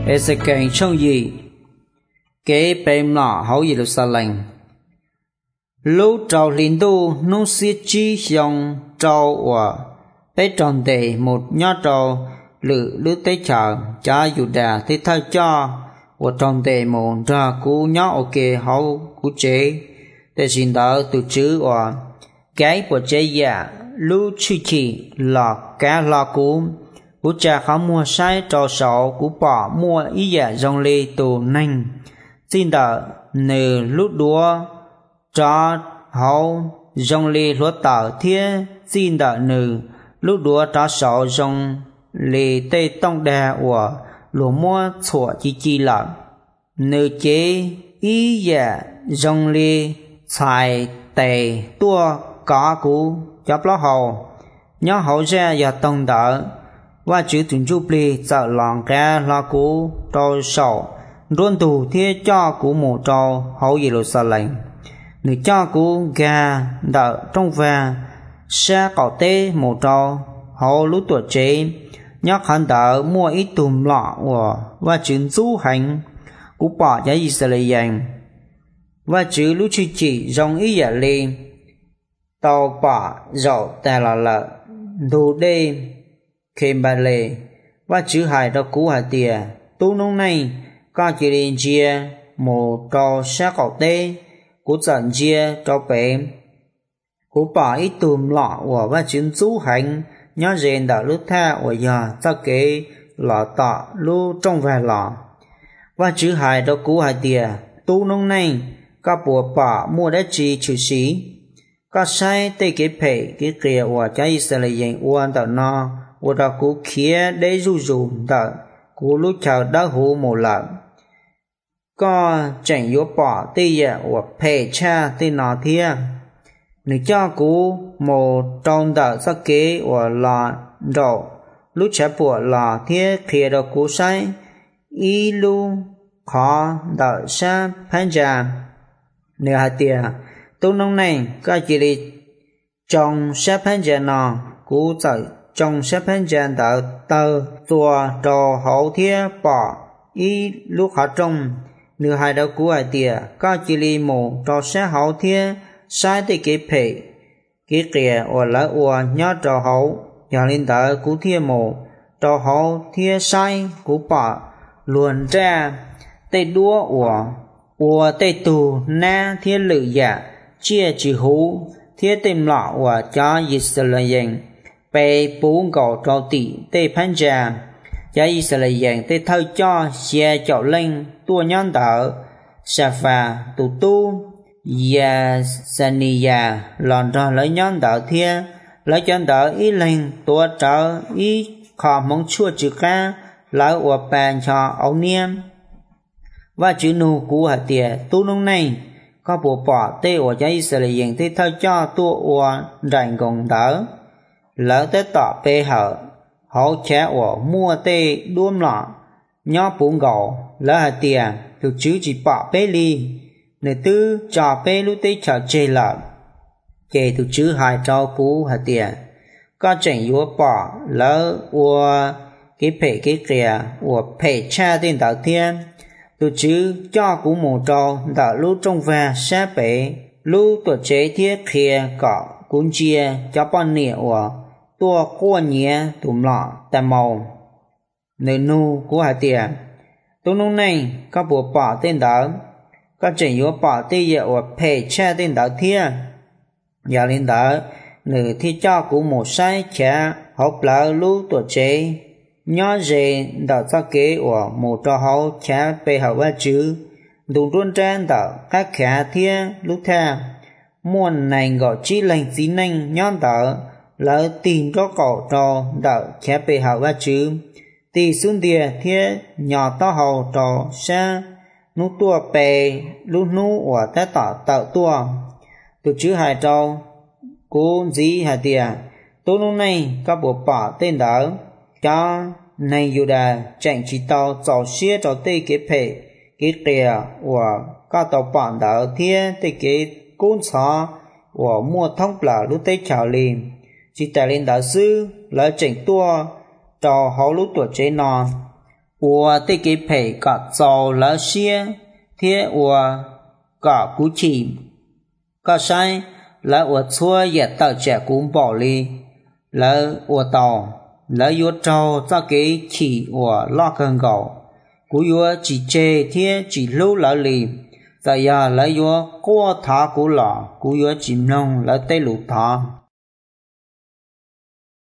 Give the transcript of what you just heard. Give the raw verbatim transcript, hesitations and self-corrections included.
e sẽ cảnh trong gì kế bềm nọ hậu Jerusalem lúc trào liên tu nông siết chi dòng trào và bé tròn đề một nhát trào lự lư tế chờ cha Juda thế thay cho và tròn đề một ra cú nhát ok hậu cú chế để xin đỡ từ chữ và cái của chế giả lưu chư chỉ là cá là cú cú cha không mua sai trò sổ cú bỏ mua ý giả dòng lê tù nành xin đỡ nề lúc đua cho hậu dòng lê lúa tờ thiết xin đỡ nề lúc đua cho sổ dòng lê tê tông đà của lúa mua chua chi chi lợn nề chế ý giả dòng lê xài tề tua có cú chấp ló hậu nhớ hậu ra và tông đỡ và chữ tuần chụp lì sợ lòng cá lo cú trâu sầu luôn tù thiết cho cú mù trâu hậu Jerusalem nữ cho cú gà đỡ trong và xa cỏ tê mù trâu hậu lũ tuổi chế nhớ khăn đỡ mua ít tùm lọ của và chữ du hành cú bỏ giá Israel và chữ lũ chữ chỉ dòng ý giả lên tàu bỏ dậu ta là lợ đồ đê khem bà lệ và chữ hài đó cú hài tìa tu nông này có chỉ đến chia một trò sát cỏ tê cú dẫn chia cho bé cú bỏ ít tùm lọ của và chữ du hành nhớ rèn đã lúc tha ở giờ ta kế lọ tọ lưu trong vài lọ và chữ hài đó cú hài tìa tu nông này có bùa bỏ mua đất chi chữ sĩ có sai tê kế phê kế kia của cha Israel uan tờ no của đó cú kia để ru ru tờ cú lúc chờ đã hú một lần có chẳng yếu bỏ tê ya của phê cha tê nọ thia nếu cho cú một trong tờ sắc kế của lò rổ lúc cha bùa lò thia kia đó cú sai y lu khó tờ sa phán trà nếu hạt tiền tôi nông này có chỉ đi trong xếp hình trên nó cú chạy trong xếp hình trên tờ tờ tua trò hậu thiết bỏ ý lúc họ trong nửa hai đầu cú hai tiền có chỉ đi một trò xếp hậu thiết sai thì cái phê cái kia ở lại ở nhớ trò hậu giờ lên tờ cú thiết một trò hậu thiết sai cú bỏ luôn ra tê đua ở ở tê tù na thiết lự giả chia chỉ hú thiết tìm lọ và cho Israel về bốn cầu trò tỷ tê phán trà cho Israel tê thâu cho xe chậu lên tua nhân tờ sa phà tù tu và sania lòn trò lấy nhân tờ thiết lấy nhân tờ ý lên tua trở ý khó mong chua chữ ca lấy ở bàn cho ông niêm và chữ nụ cú hạt tìa tu nông này có bộ bỏ tê ở cho Israel tê thao cho tu ở rành gồng đỡ lỡ tê tỏ bê hở hậu trẻ ở mua tê đuôm lọ nhó bốn gầu lỡ hạt tiền thực chứ chỉ bỏ bê ly nơi tư cho bê lưu tê cho chê lợn chê thực chứ hai trao cú hạt tiền có chẳng yếu bỏ lỡ ở cái phê cái kìa ở phê cha tên đạo thiên từ chữ cho của một trò đã lưu trong và xa bể lưu tổ chế thiết kia có cuốn chia cho bọn nịa của tua qua nhé tùm lọ tà màu nơi nu của hải tiền tôi lúc này có bộ bỏ tên đó có trình yếu bỏ tên dạy của phê cha tên đó thiết giờ lên đó nữ thiết cho của một sai cha học là lưu tổ chế nhớ gì đã cho kế của một trò hậu cha bề hậu ba chữ đúng luôn trên đó các khả thiên lúc theo muôn này gọi chỉ lành xí nành nhón đó là tìm cho cậu trò đã cha bề hậu ba chữ thì xuống địa thiên nhỏ to hậu trò xa nút tua bề lúc nút ở ta tỏ tạo tua từ chữ hai trò cố dĩ hai tiền tôi lúc này các bộ bỏ tên đó cho này Juda chẳng chỉ tàu dạo xế cho tê kế phê kế kìa và các tàu bản đảo thiên tê kế côn xó và mua thông là lúc tê chào liền chỉ tài lên đảo sư là chỉnh tua cho hậu lúc tuổi chế nọ 我的给陪个早了些，天我个古起，个山来我错也到这公保里，来我到来我找这给起我拉更高，古我只这天只路来里，在呀来我过他古了，古我只弄来对路他。